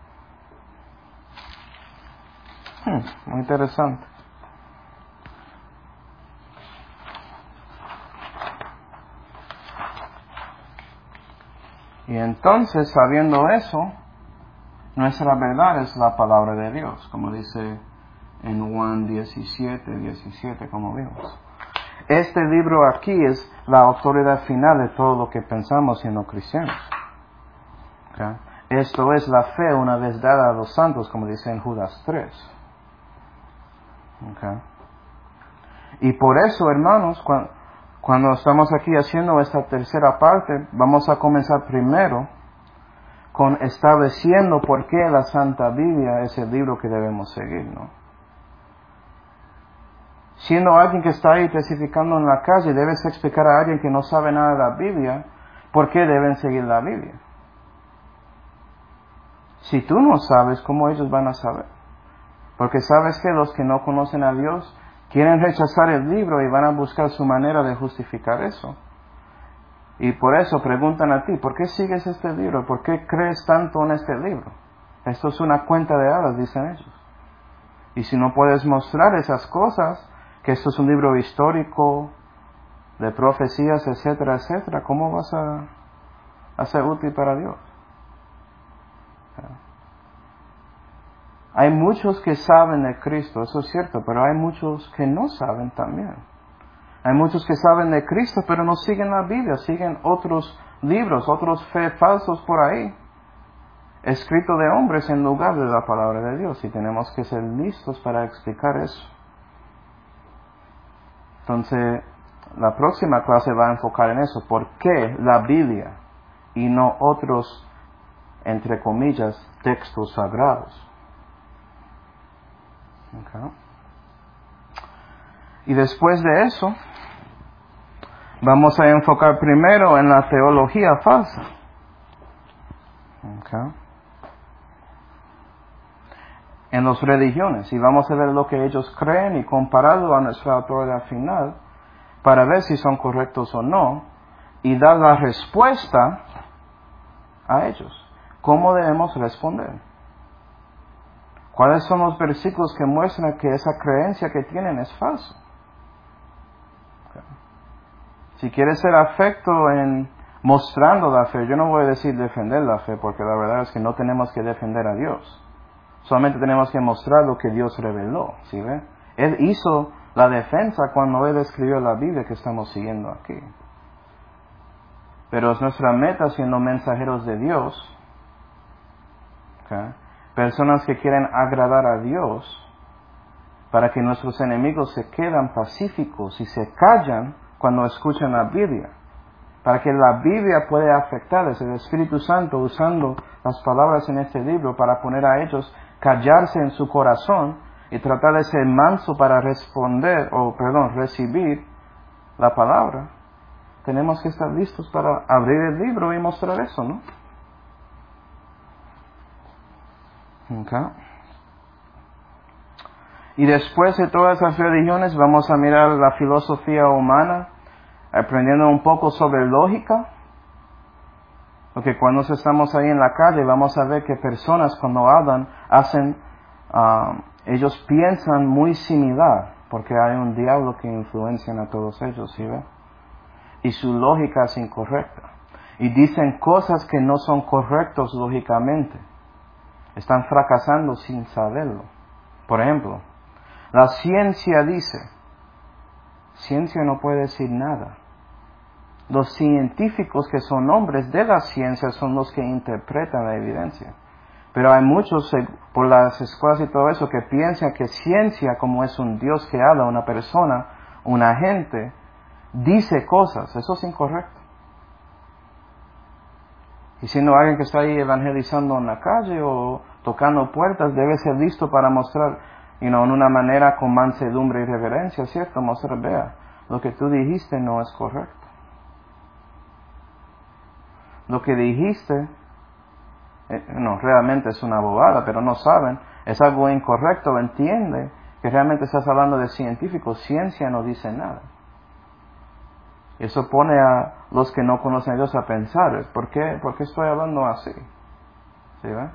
Muy interesante. Y entonces, sabiendo eso, nuestra verdad es la palabra de Dios, como dice en Juan 17, como vimos. Este libro aquí es la autoridad final de todo lo que pensamos siendo cristianos. Okay. Esto es la fe una vez dada a los santos, como dice en Judas 3. Okay. Y por eso, hermanos, cuando estamos aquí haciendo esta tercera parte, vamos a comenzar primero con estableciendo por qué la Santa Biblia es el libro que debemos seguir, ¿no? Siendo alguien que está ahí testificando en la calle, debes explicar a alguien que no sabe nada de la Biblia por qué deben seguir la Biblia. Si tú no sabes, ¿cómo ellos van a saber? Porque sabes que los que no conocen a Dios quieren rechazar el libro y van a buscar su manera de justificar eso. Y por eso preguntan a ti, ¿por qué sigues este libro? ¿Por qué crees tanto en este libro? Esto es una cuenta de hadas, dicen ellos. Y si no puedes mostrar esas cosas, que esto es un libro histórico, de profecías, etcétera, etcétera, ¿cómo vas a ser útil para Dios? Hay muchos que saben de Cristo, eso es cierto, pero hay muchos que no saben también. Hay muchos que saben de Cristo, pero no siguen la Biblia, siguen otros libros, otros fe falsos por ahí, escritos de hombres en lugar de la palabra de Dios, y tenemos que ser listos para explicar eso. Entonces, la próxima clase va a enfocar en eso, ¿por qué la Biblia y no otros, entre comillas, textos sagrados? Okay. Y después de eso, vamos a enfocar primero en la teología falsa. Okay. En las religiones. Y vamos a ver lo que ellos creen y compararlo a nuestra autoridad final para ver si son correctos o no y dar la respuesta a ellos. ¿Cómo debemos responder? ¿Cuáles son los versículos que muestran que esa creencia que tienen es falsa? Okay. Si quieres ser afecto en mostrando la fe, yo no voy a decir defender la fe, porque la verdad es que no tenemos que defender a Dios. Solamente tenemos que mostrar lo que Dios reveló, ¿sí ve? Él hizo la defensa cuando Él escribió la Biblia que estamos siguiendo aquí. Pero es nuestra meta siendo mensajeros de Dios, ¿okay? Personas que quieren agradar a Dios, para que nuestros enemigos se quedan pacíficos y se callan cuando escuchan la Biblia. Para que la Biblia pueda afectarles, el Espíritu Santo usando las palabras en este libro para poner a ellos callarse en su corazón y tratar de ser manso para recibir la palabra. Tenemos que estar listos para abrir el libro y mostrar eso, ¿no? Okay. Y después de todas las religiones vamos a mirar la filosofía humana, aprendiendo un poco sobre lógica. Porque cuando estamos ahí en la calle vamos a ver que personas cuando hablan ellos piensan muy similar, porque hay un diablo que influencia a todos ellos, ¿sí ve? Y su lógica es incorrecta. Y dicen cosas que no son correctas lógicamente. Están fracasando sin saberlo. Por ejemplo, la ciencia dice, ciencia no puede decir nada. Los científicos que son hombres de la ciencia son los que interpretan la evidencia. Pero hay muchos por las escuelas y todo eso que piensan que ciencia, como es un Dios que habla, una persona, un agente, dice cosas. Eso es incorrecto. Y siendo alguien que está ahí evangelizando en la calle o tocando puertas, debe ser listo para mostrar, en una manera con mansedumbre y reverencia, ¿cierto? Mostrar, vea, lo que tú dijiste no es correcto. Lo que dijiste, realmente es una bobada, pero no saben, es algo incorrecto, entiende que realmente estás hablando de científicos, ciencia no dice nada. Eso pone a los que no conocen a Dios a pensar, ¿por qué estoy hablando así? ¿Sí ve?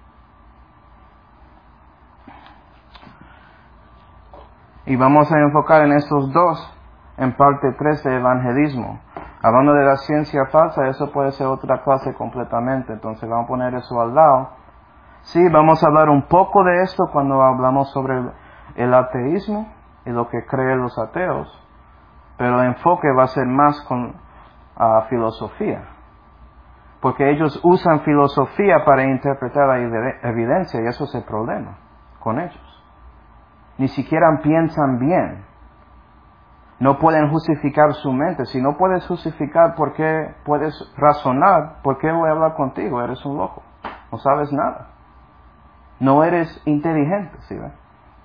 Y vamos a enfocar en estos dos, en parte 3 de evangelismo. Hablando de la ciencia falsa, eso puede ser otra clase completamente, entonces vamos a poner eso al lado. Sí, vamos a hablar un poco de esto cuando hablamos sobre el ateísmo y lo que creen los ateos, pero el enfoque va a ser más con filosofía. Porque ellos usan filosofía para interpretar la evidencia y eso es el problema con ellos. Ni siquiera piensan bien. No pueden justificar su mente. Si no puedes justificar por qué puedes razonar, ¿por qué voy a hablar contigo? Eres un loco. No sabes nada. No eres inteligente, ¿sí ves?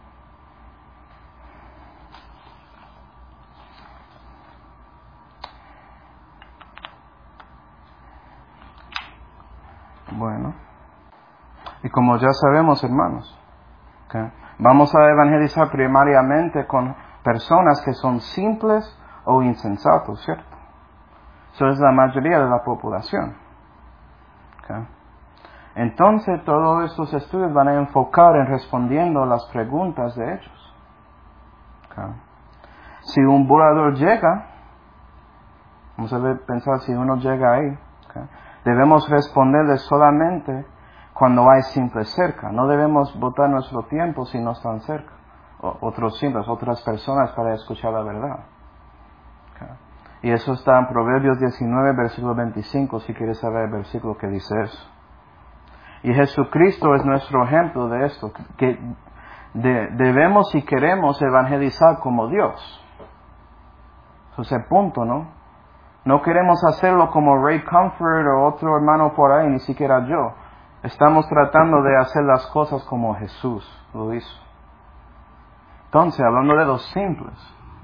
Bueno. Y como ya sabemos, hermanos, ¿okay? Vamos a evangelizar primariamente con personas que son simples o insensatos, ¿cierto? Eso es la mayoría de la población. ¿Okay? Entonces, todos estos estudios van a enfocar en respondiendo las preguntas de ellos. ¿Okay? Si un burlador llega, vamos a pensar si uno llega ahí, ¿okay? Debemos responderle solamente cuando hay simples cerca. No debemos botar nuestro tiempo si no están cerca. Otros simples, otras personas para escuchar la verdad. Okay. Y eso está en Proverbios 19, versículo 25, si quieres saber el versículo que dice eso. Y Jesucristo es nuestro ejemplo de esto, que debemos y queremos evangelizar como Dios. Eso es el punto, ¿no? No queremos hacerlo como Ray Comfort o otro hermano por ahí, ni siquiera yo. Estamos tratando de hacer las cosas como Jesús lo hizo. Entonces, hablando de los simples,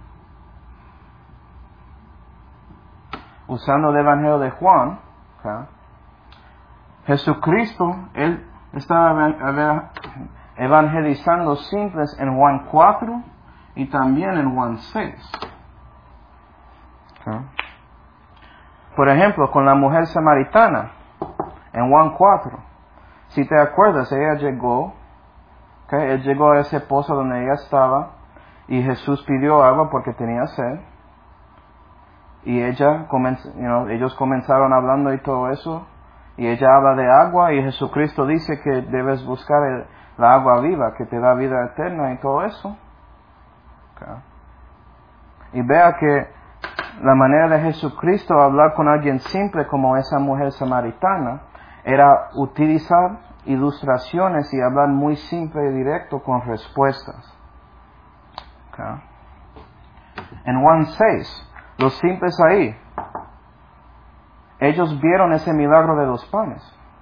usando el Evangelio de Juan, ¿okay? Jesucristo, Él estaba evangelizando simples en Juan 4 y también en Juan 6. ¿Okay? Por ejemplo, con la mujer samaritana, en Juan 4. Si te acuerdas, ella llegó, ¿okay? Él llegó a ese pozo donde ella estaba y Jesús pidió agua porque tenía sed. Y ellos comenzaron hablando y todo eso. Y ella habla de agua y Jesucristo dice que debes buscar la agua viva que te da vida eterna y todo eso. Okay. Y vea que la manera de Jesucristo hablar con alguien simple como esa mujer samaritana era utilizar ilustraciones y hablar muy simple y directo con respuestas. Okay. En Juan 6, los simples ahí, ellos vieron ese milagro de los panes.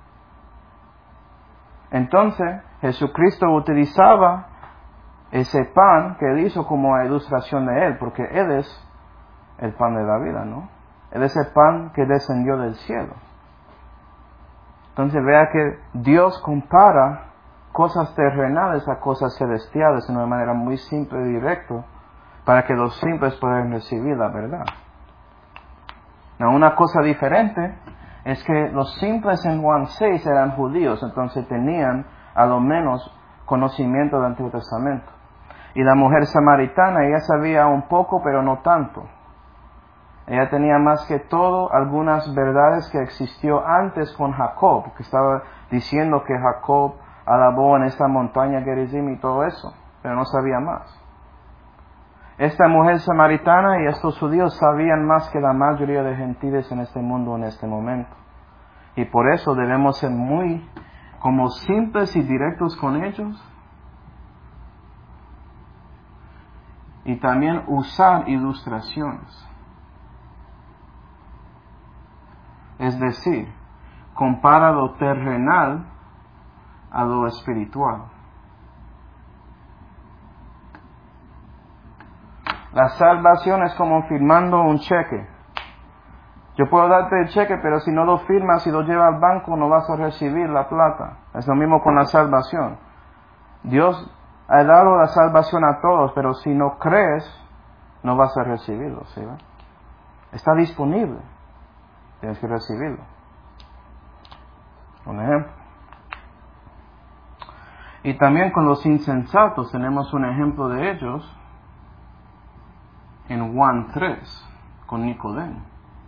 Entonces, Jesucristo utilizaba ese pan que él hizo como ilustración de él, porque él es el pan de la vida, ¿no? Él es el pan que descendió del cielo. Entonces vea que Dios compara cosas terrenales a cosas celestiales de una manera muy simple y directa para que los simples puedan recibir la verdad. Now, una cosa diferente es que los simples en Juan 6 eran judíos, entonces tenían a lo menos conocimiento del Antiguo Testamento. Y la mujer samaritana, ella sabía un poco, pero no tanto. Ella tenía más que todo algunas verdades que existió antes con Jacob, que estaba diciendo que Jacob alabó en esta montaña Gerizim y todo eso, pero no sabía más. Esta mujer samaritana y estos judíos sabían más que la mayoría de gentiles en este mundo en este momento. Y por eso debemos ser muy como simples y directos con ellos. Y también usar ilustraciones. Es decir, compara lo terrenal a lo espiritual. La salvación es como firmando un cheque. Yo puedo darte el cheque, pero si no lo firmas y lo llevas al banco, no vas a recibir la plata. Es lo mismo con la salvación. Dios ha dado la salvación a todos, pero si no crees, no vas a recibirlo, ¿sí? Está disponible. Tienes que recibirlo. Un ejemplo. Y también con los insensatos tenemos un ejemplo de ellos en Juan 3, con Nicodemo.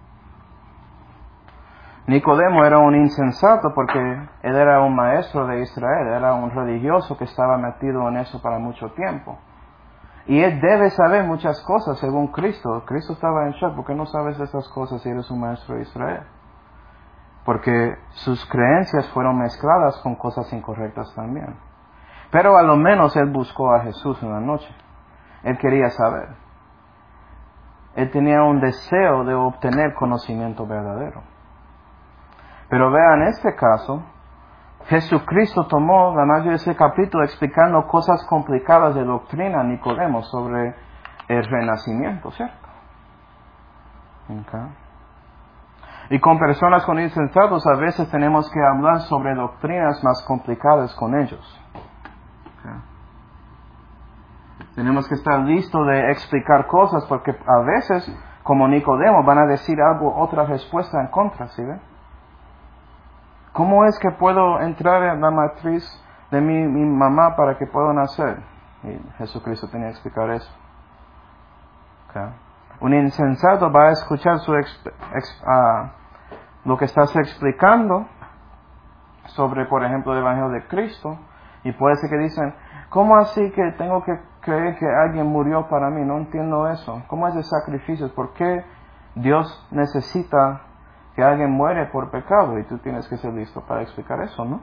Nicodemo era un insensato porque él era un maestro de Israel, era un religioso que estaba metido en eso para mucho tiempo. Y él debe saber muchas cosas según Cristo. Cristo estaba en shock, ¿por qué no sabes estas cosas si eres un maestro de Israel? porque sus creencias fueron mezcladas con cosas incorrectas también. Pero a lo menos él buscó a Jesús una noche. Él quería saber. Él tenía un deseo de obtener conocimiento verdadero. Pero vean, en este caso, Jesucristo tomó la mayoría de ese capítulo explicando cosas complicadas de doctrina a Nicodemo sobre el renacimiento, ¿cierto? Okay. Y con personas con insensatos a veces tenemos que hablar sobre doctrinas más complicadas con ellos. Okay. Tenemos que estar listos de explicar cosas porque a veces, como Nicodemo, van a decir algo, otra respuesta en contra, ¿sí ven? ¿Cómo es que puedo entrar en la matriz de mi mamá para que pueda nacer? Y Jesucristo tenía que explicar eso. Okay. Un insensato va a escuchar lo que estás explicando sobre, por ejemplo, el Evangelio de Cristo, y puede ser que dicen, ¿cómo así que tengo que creer que alguien murió para mí? No entiendo eso. ¿Cómo es de sacrificios? ¿Por qué Dios necesita que alguien muere por pecado? Y tú tienes que ser listo para explicar eso, ¿no?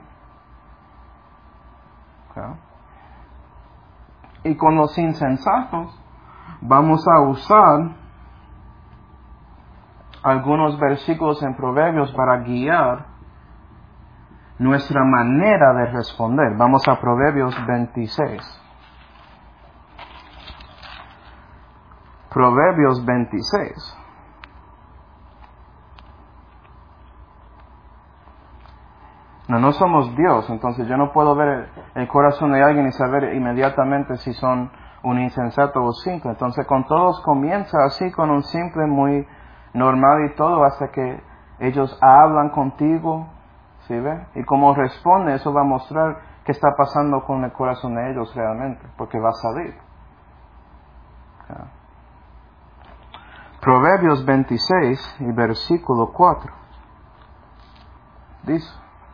Okay. Y con los insensatos vamos a usar algunos versículos en Proverbios para guiar nuestra manera de responder. Vamos a Proverbios 26. Proverbios 26. No somos Dios, entonces yo no puedo ver el corazón de alguien y saber inmediatamente si son un insensato o simple. Entonces con todos comienza así, con un simple muy normal y todo, hasta que ellos hablan contigo, ¿sí ve? Y como responde, eso va a mostrar qué está pasando con el corazón de ellos realmente, porque va a salir. Okay. Proverbios 26 y versículo 4. Dice: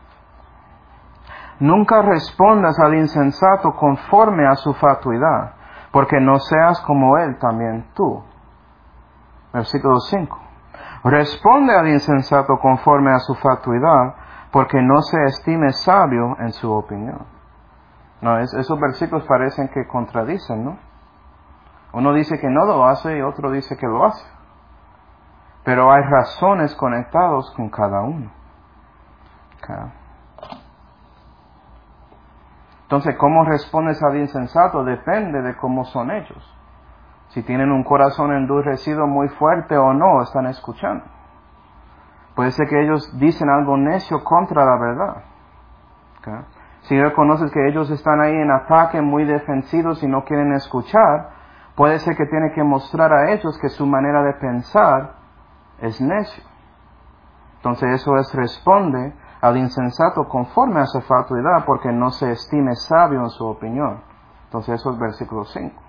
nunca respondas al insensato conforme a su fatuidad, porque no seas como él también tú. Versículo 5. Responde al insensato conforme a su fatuidad, porque no se estime sabio en su opinión. No, esos versículos parecen que contradicen, ¿no? Uno dice que no lo hace y otro dice que lo hace. Pero hay razones conectadas con cada uno. Okay. Entonces, ¿cómo respondes al insensato? Depende de cómo son ellos. Si tienen un corazón endurecido muy fuerte o no, están escuchando. Puede ser que ellos dicen algo necio contra la verdad. Okay. Si reconoces que ellos están ahí en ataque, muy defensivos y no quieren escuchar, puede ser que tiene que mostrar a ellos que su manera de pensar es necio. Entonces eso responde al insensato conforme a su fatuidad, porque no se estime sabio en su opinión. Entonces eso es versículo 5.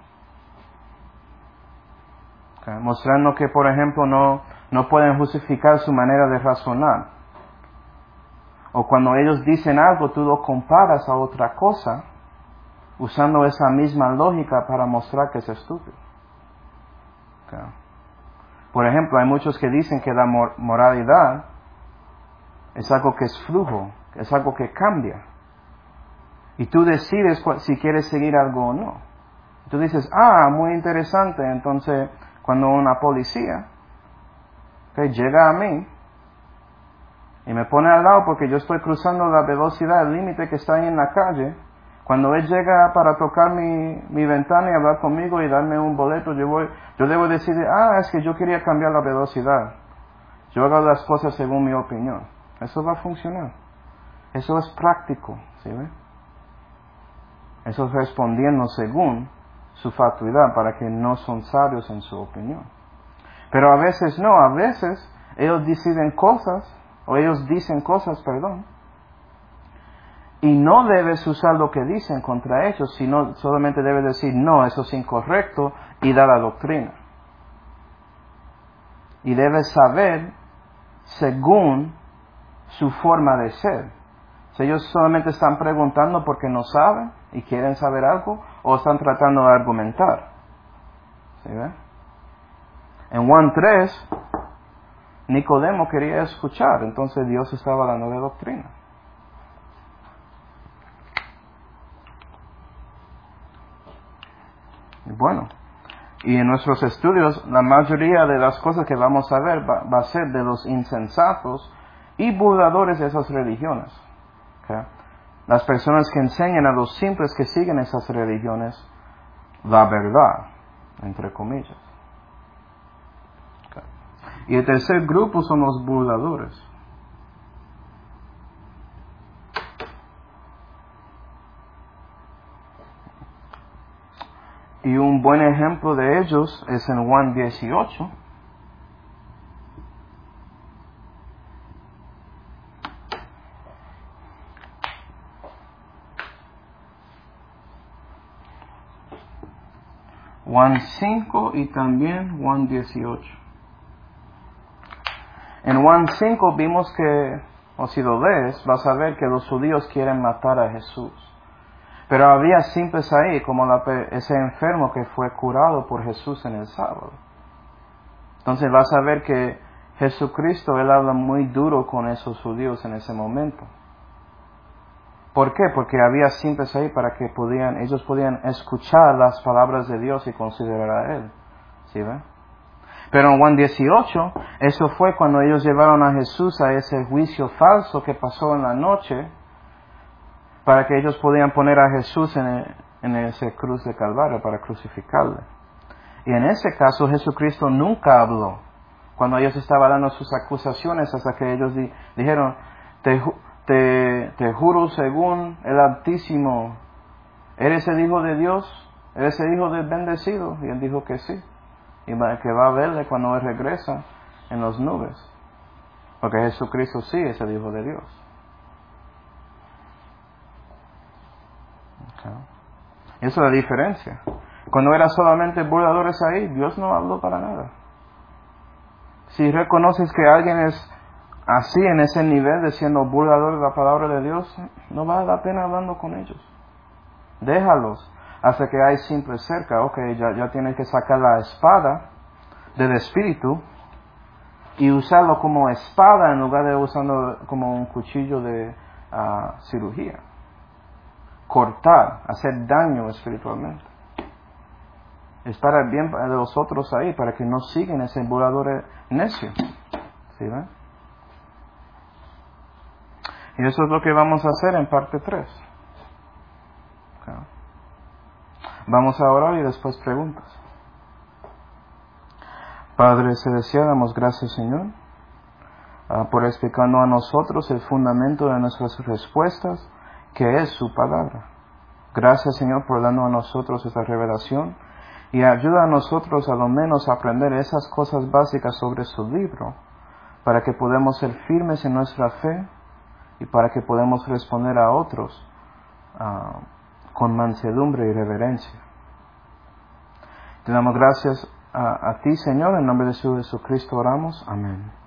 Okay. Mostrando que, por ejemplo, no pueden justificar su manera de razonar. O cuando ellos dicen algo, tú lo comparas a otra cosa, usando esa misma lógica para mostrar que es estúpido. Okay. Por ejemplo, hay muchos que dicen que la moralidad es algo que es flujo, es algo que cambia. Y tú decides si quieres seguir algo o no. Tú dices, muy interesante. Entonces, cuando una policía llega a mí y me pone al lado porque yo estoy cruzando la velocidad, el límite que está ahí en la calle, cuando él llega para tocar mi ventana y hablar conmigo y darme un boleto, yo debo decir, es que yo quería cambiar la velocidad. Yo hago las cosas según mi opinión. Eso va a funcionar. Eso es práctico, ¿sí ve? Eso es respondiendo según su fatuidad, para que no son sabios en su opinión. Pero a veces no, a veces ellos dicen cosas, y no debes usar lo que dicen contra ellos, sino solamente debes decir, no, eso es incorrecto, y dar la doctrina. Y debes saber según su forma de ser. Si ellos solamente están preguntando porque no saben y quieren saber algo, o están tratando de argumentar. ¿Sí ve? En Juan 3 Nicodemo quería escuchar, entonces Dios estaba dándole doctrina. Bueno, y en nuestros estudios la mayoría de las cosas que vamos a ver va a ser de los insensatos y burladores de esas religiones. ¿Okay? Las personas que enseñan a los simples que siguen esas religiones la verdad, entre comillas. Okay. Y el tercer grupo son los burladores. Y un buen ejemplo de ellos es en Juan 18. Juan 5 y también Juan 18. En Juan 5 vimos que, o si lo lees, vas a ver que los judíos quieren matar a Jesús. Pero había simples ahí, como ese enfermo que fue curado por Jesús en el sábado. Entonces vas a ver que Jesucristo, Él habla muy duro con esos judíos en ese momento. ¿Por qué? Porque había simples ahí para que ellos podían escuchar las palabras de Dios y considerar a Él. ¿Sí ven? Pero en Juan 18, eso fue cuando ellos llevaron a Jesús a ese juicio falso que pasó en la noche, para que ellos podían poner a Jesús en ese cruz de Calvario para crucificarle. Y en ese caso Jesucristo nunca habló cuando ellos estaban dando sus acusaciones, hasta que ellos dijeron, te juro según el Altísimo, ¿eres el Hijo de Dios? ¿Eres el Hijo del bendecido? Y él dijo que sí, y que va a verle cuando Él regresa en las nubes, porque Jesucristo sí es el Hijo de Dios. Okay. Esa es la diferencia. Cuando eran solamente burladores ahí, Dios no habló para nada. Si reconoces que alguien es así en ese nivel de siendo burlador de la palabra de Dios, no vale la pena hablando con ellos. Déjalos hasta que hay simples cerca. Ok, ya tienes que sacar la espada del Espíritu y usarlo como espada en lugar de usarlo como un cuchillo de cirugía. Cortar, hacer daño espiritualmente. Es para el bien de los otros ahí, para que no sigan ese burlador necio. ¿Sí ven? Y eso es lo que vamos a hacer en parte 3. Okay. Vamos a orar y después preguntas. Padre Celestial, damos gracias, Señor, por explicarnos a nosotros el fundamento de nuestras respuestas, que es su palabra. Gracias, Señor, por darnos a nosotros esta revelación y ayuda a nosotros a lo menos a aprender esas cosas básicas sobre su libro, para que podamos ser firmes en nuestra fe y para que podamos responder a otros con mansedumbre y reverencia. Te damos gracias a ti, Señor, en nombre de Jesucristo oramos. Amén.